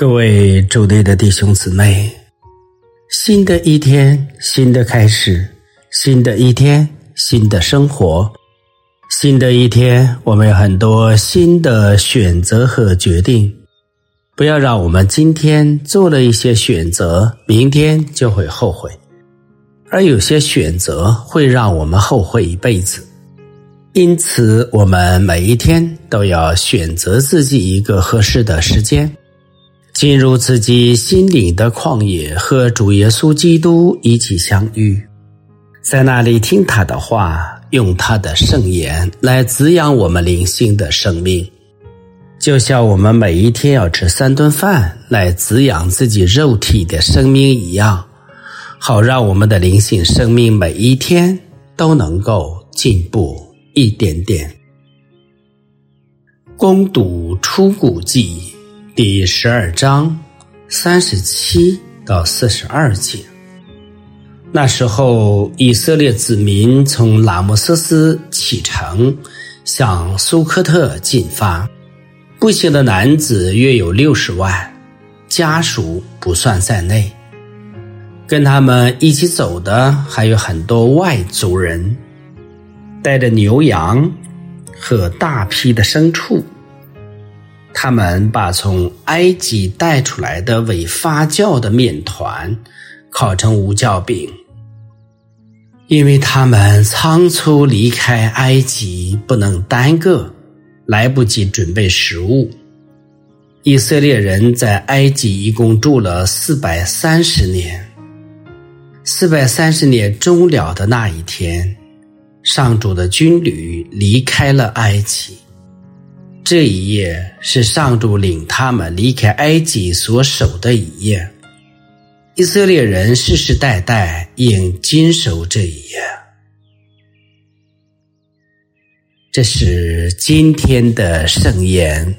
各位主内的弟兄姊妹，新的一天，新的开始，新的一天，新的生活，新的一天，我们有很多新的选择和决定。不要让我们今天做了一些选择，明天就会后悔，而有些选择会让我们后悔一辈子。因此，我们每一天都要选择自己一个合适的时间，进入自己心灵的旷野，和主耶稣基督一起相遇，在那里听他的话，用他的圣言来滋养我们灵性的生命，就像我们每一天要吃3顿饭来滋养自己肉体的生命一样，好让我们的灵性生命每一天都能够进步一点点。攻读出谷记第12章37到42节。那时候，以色列子民从拉摩瑟斯启程，向苏科特进发。步行的男子约有60万，家属不算在内。跟他们一起走的还有很多外族人，带着牛羊和大批的牲畜。他们把从埃及带出来的未发酵的面团烤成无酵饼，因为他们仓促离开埃及，不能耽搁，来不及准备食物。以色列人在埃及一共住了430年。430年终了的那一天，上主的军旅离开了埃及。这一夜是上主领他们离开埃及所守的一夜，以色列人世世代代应谨守这一夜。这是今天的圣言。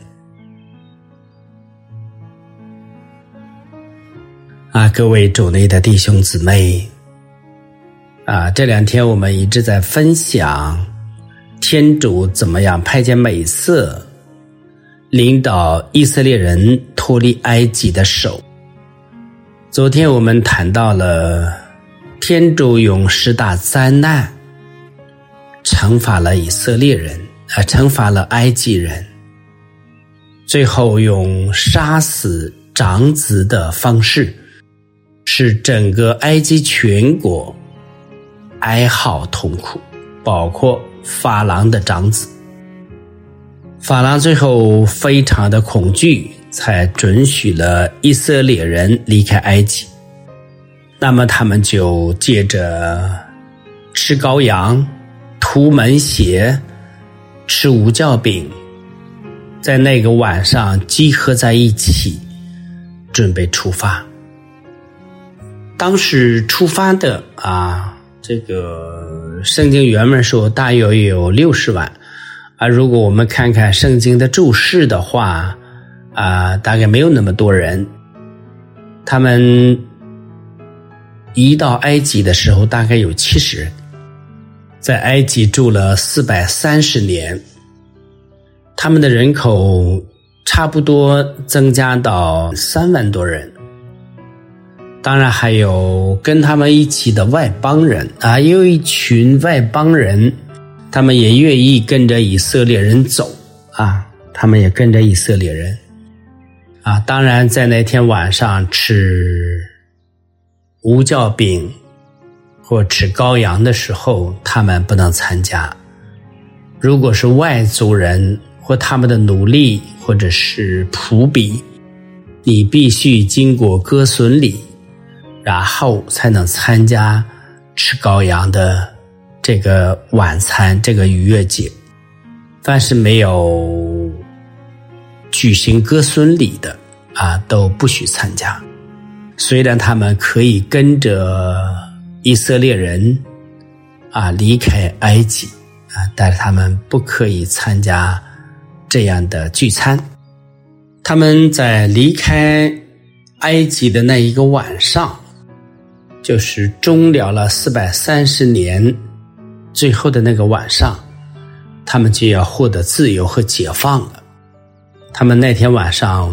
各位主内的弟兄姊妹，这2天我们一直在分享天主怎么样派遣美色领导以色列人脱离埃及的手。昨天我们谈到了天主用10大灾难惩罚了以色列人，惩罚了埃及人，最后用杀死长子的方式，使整个埃及全国哀嚎痛苦，包括法郎的长子。法郎最后非常的恐惧，才准许了以色列人离开埃及。那么他们就借着吃羔羊、涂门血、吃无酵饼，在那个晚上集合在一起，准备出发。当时出发的这个圣经原文说大约有60万。如果我们看看圣经的注释的话，大概没有那么多人。他们一到埃及的时候大概有70人，在埃及住了430年，他们的人口差不多增加到3万多人。当然还有跟他们一起的外邦人也有一群外邦人，他们也愿意跟着以色列人走他们也跟着以色列人当然在那天晚上吃无酵饼或吃羔羊的时候，他们不能参加。如果是外族人或他们的奴隶或者是仆婢，你必须经过割损礼，然后才能参加吃羔羊的这个晚餐，这个逾越节。凡是没有举行割损礼的都不许参加。虽然他们可以跟着以色列人离开埃及但是他们不可以参加这样的聚餐。他们在离开埃及的那一个晚上，就是终了了430年最后的那个晚上，他们就要获得自由和解放了。他们那天晚上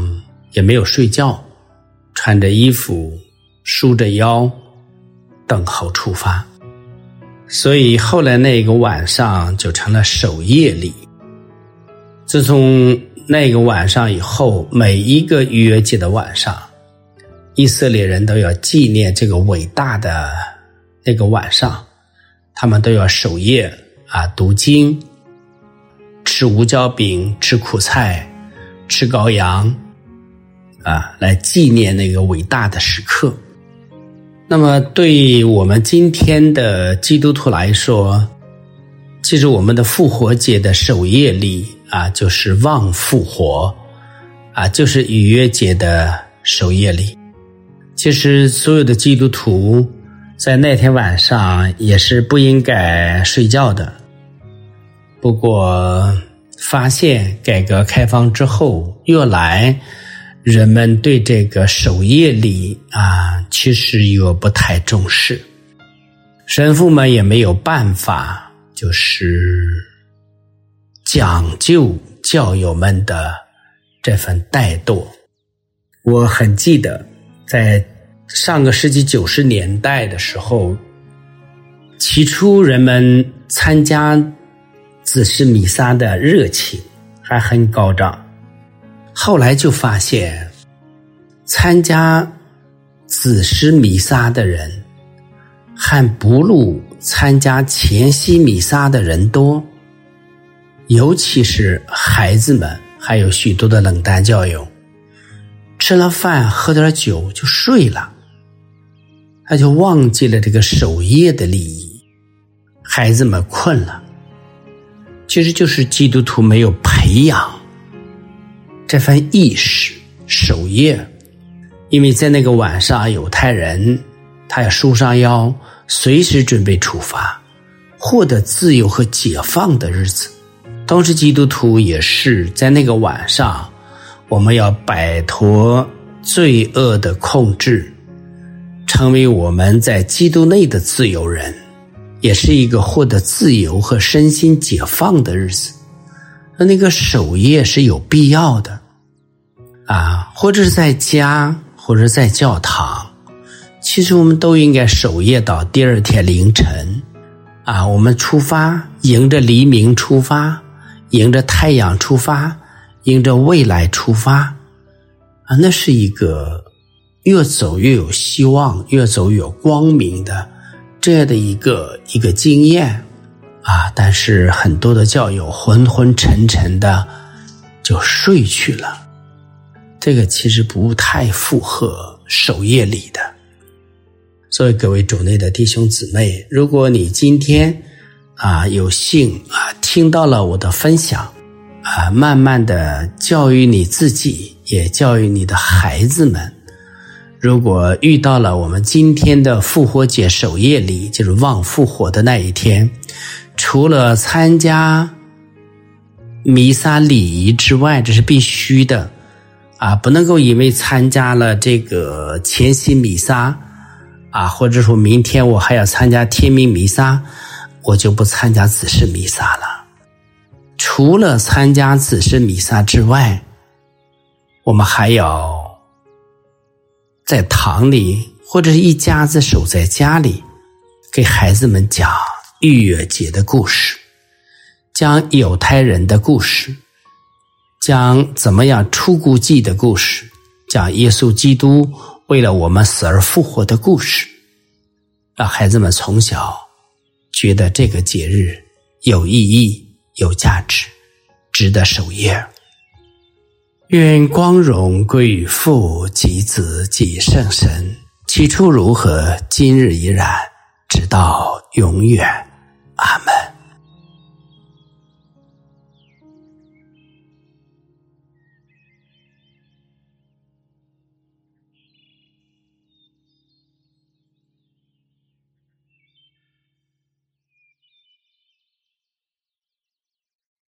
也没有睡觉，穿着衣服，束着腰，等候出发。所以后来那个晚上就成了守夜礼。自从那个晚上以后，每一个逾越节的晚上，以色列人都要纪念这个伟大的那个晚上，他们都要守夜读经，吃无酵饼，吃苦菜，吃羔羊来纪念那个伟大的时刻。那么对我们今天的基督徒来说，其实我们的复活节的守夜礼就是望复活就是逾越节的守夜礼。其实所有的基督徒在那天晚上也是不应该睡觉的。不过发现改革开放之后，越来人们对这个守夜礼其实又不太重视，神父们也没有办法就是讲究教友们的这份怠惰。我很记得在上个世纪90年代的时候，起初人们参加子时弥撒的热情还很高涨，后来就发现参加子时弥撒的人还不如参加前夕弥撒的人多，尤其是孩子们，还有许多的冷淡教友，吃了饭喝点酒就睡了，他就忘记了这个守夜的礼仪，孩子们困了。其实就是基督徒没有培养这份意识守夜。因为在那个晚上，犹太人他要束上腰，随时准备出发，获得自由和解放的日子。同时基督徒也是在那个晚上，我们要摆脱罪恶的控制，成为我们在基督内的自由人，也是一个获得自由和身心解放的日子。那个守夜是有必要的或者是在家，或者在教堂，其实我们都应该守夜到第二天凌晨我们出发，迎着黎明出发，迎着太阳出发，迎着未来出发那是一个越走越有希望，越走越有光明的这样的一个经验但是很多的教友昏昏沉沉的就睡去了，这个其实不太符合守夜礼的。所以各位主内的弟兄姊妹，如果你今天有幸听到了我的分享慢慢的教育你自己，也教育你的孩子们，如果遇到了我们今天的复活节守夜礼，就是望复活的那一天，除了参加弥撒礼仪之外，这是必须的不能够因为参加了这个前夕弥撒或者说明天我还要参加天明弥撒，我就不参加子时弥撒了。除了参加子时弥撒之外，我们还要在堂里或者是一家子守在家里，给孩子们讲逾越节的故事，讲犹太人的故事，讲怎么样出谷记的故事，讲耶稣基督为了我们死而复活的故事，让孩子们从小觉得这个节日有意义，有价值，值得守夜。愿光荣归于父及子及圣神，起初如何，今日依然，直到永远。阿们。